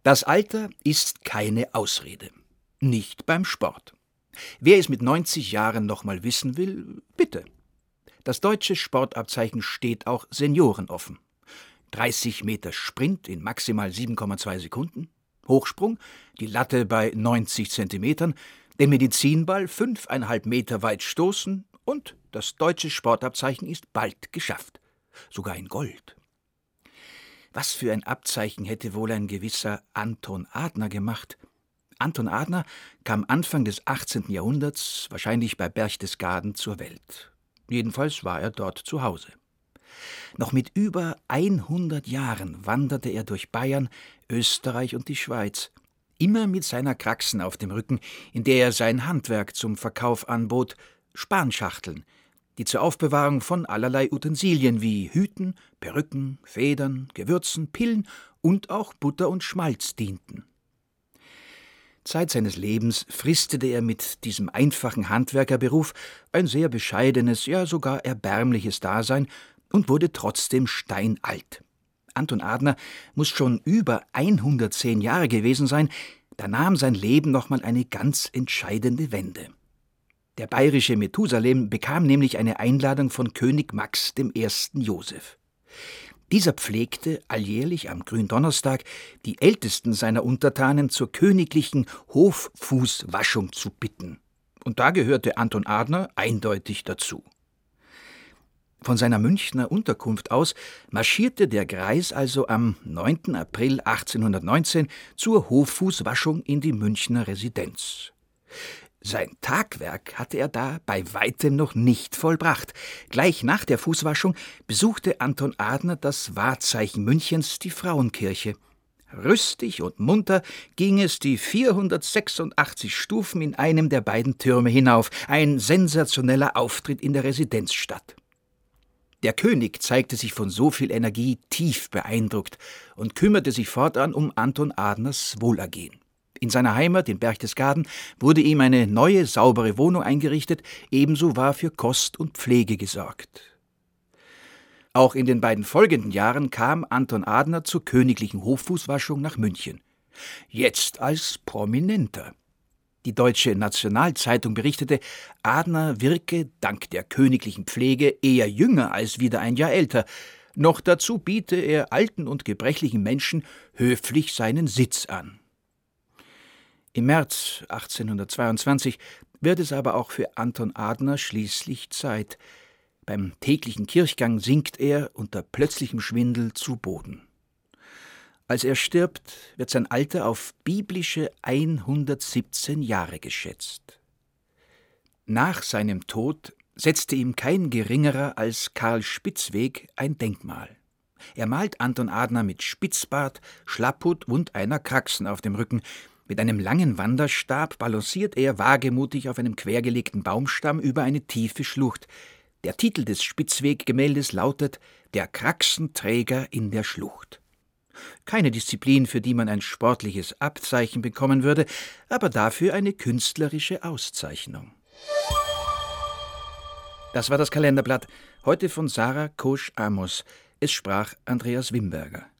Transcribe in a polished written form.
Das Alter ist keine Ausrede. Nicht beim Sport. Wer es mit 90 Jahren noch mal wissen will, bitte. Das deutsche Sportabzeichen steht auch Senioren offen. 30 Meter Sprint in maximal 7,2 Sekunden, Hochsprung, die Latte bei 90 Zentimetern, den Medizinball 5,5 Meter weit stoßen und das deutsche Sportabzeichen ist bald geschafft. Sogar in Gold. Was für ein Abzeichen hätte wohl ein gewisser Anton Adner gemacht? Anton Adner kam Anfang des 18. Jahrhunderts, wahrscheinlich bei Berchtesgaden, zur Welt. Jedenfalls war er dort zu Hause. Noch mit über 100 Jahren wanderte er durch Bayern, Österreich und die Schweiz, immer mit seiner Kraxen auf dem Rücken, in der er sein Handwerk zum Verkauf anbot, Spanschachteln, die zur Aufbewahrung von allerlei Utensilien wie Hüten, Perücken, Federn, Gewürzen, Pillen und auch Butter und Schmalz dienten. Zeit seines Lebens fristete er mit diesem einfachen Handwerkerberuf ein sehr bescheidenes, ja sogar erbärmliches Dasein und wurde trotzdem steinalt. Anton Adner muss schon über 110 Jahre gewesen sein, da nahm sein Leben nochmal eine ganz entscheidende Wende. Der bayerische Methusalem bekam nämlich eine Einladung von König Max I. Joseph. Dieser pflegte alljährlich am Gründonnerstag die Ältesten seiner Untertanen zur königlichen Hoffußwaschung zu bitten. Und da gehörte Anton Adner eindeutig dazu. Von seiner Münchner Unterkunft aus marschierte der Greis also am 9. April 1819 zur Hoffußwaschung in die Münchner Residenz. Sein Tagwerk hatte er da bei weitem noch nicht vollbracht. Gleich nach der Fußwaschung besuchte Anton Adner das Wahrzeichen Münchens, die Frauenkirche. Rüstig und munter ging es die 486 Stufen in einem der beiden Türme hinauf. Ein sensationeller Auftritt in der Residenzstadt. Der König zeigte sich von so viel Energie tief beeindruckt und kümmerte sich fortan um Anton Adners Wohlergehen. In seiner Heimat in Berchtesgaden wurde ihm eine neue, saubere Wohnung eingerichtet, ebenso war für Kost und Pflege gesorgt. Auch in den beiden folgenden Jahren kam Anton Adner zur königlichen Hoffußwaschung nach München. Jetzt als Prominenter. Die Deutsche Nationalzeitung berichtete, Adner wirke dank der königlichen Pflege eher jünger als wieder ein Jahr älter. Noch dazu biete er alten und gebrechlichen Menschen höflich seinen Sitz an. Im März 1822 wird es aber auch für Anton Adner schließlich Zeit. Beim täglichen Kirchgang sinkt er unter plötzlichem Schwindel zu Boden. Als er stirbt, wird sein Alter auf biblische 117 Jahre geschätzt. Nach seinem Tod setzte ihm kein geringerer als Karl Spitzweg ein Denkmal. Er malt Anton Adner mit Spitzbart, Schlapphut und einer Kraxen auf dem Rücken. Mit einem langen Wanderstab balanciert er wagemutig auf einem quergelegten Baumstamm über eine tiefe Schlucht. Der Titel des Spitzweg-Gemäldes lautet »Der Kraxenträger in der Schlucht«. Keine Disziplin, für die man ein sportliches Abzeichen bekommen würde, aber dafür eine künstlerische Auszeichnung. Das war das Kalenderblatt, heute von Sarah Kosch-Amos. Es sprach Andreas Wimberger.